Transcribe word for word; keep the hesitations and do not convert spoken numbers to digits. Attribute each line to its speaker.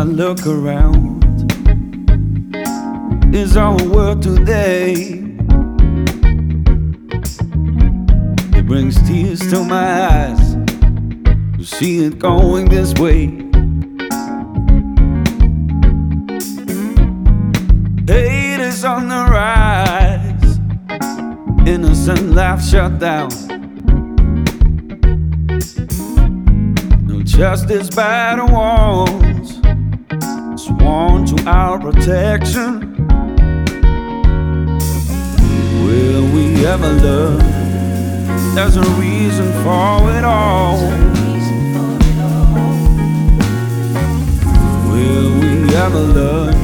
Speaker 1: look around, is our world today. It brings tears to my eyes to see it going this way. Hate is on the rise, innocent life shut down. No justice by the walls, sworn to our protection. Will we ever learn there's a reason for it all? Will we ever learn